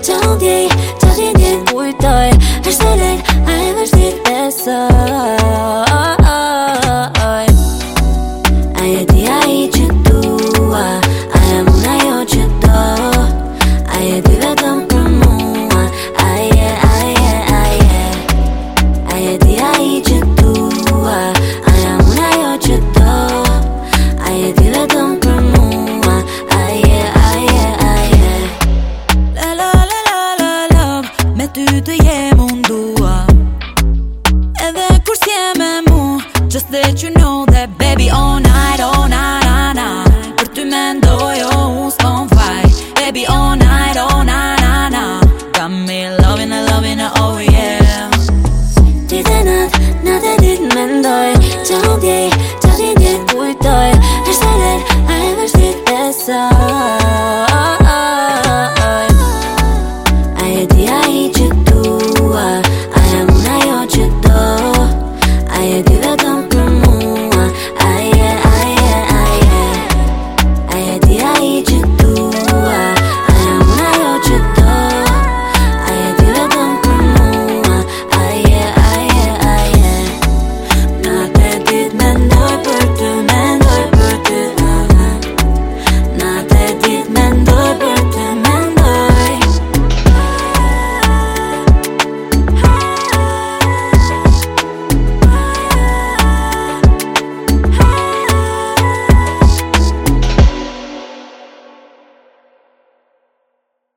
Që ndjej, që ti ndjen kujtoj Është të lejt, a e vështir besoj A e di a I që dua A e mun ajo që do A e di vetëm për mua A e di a I që dua A e mun ajo që do A e di vetëm për mua Me ty të jem unë dua Edhe kur s'je me mu Just let you know that baby all night, Për ty mendoj, oh, unë s'kom faj Baby all night, Got me loving her, oh yeah Ditë e natë, natë e ditë mendoj Që ndjej,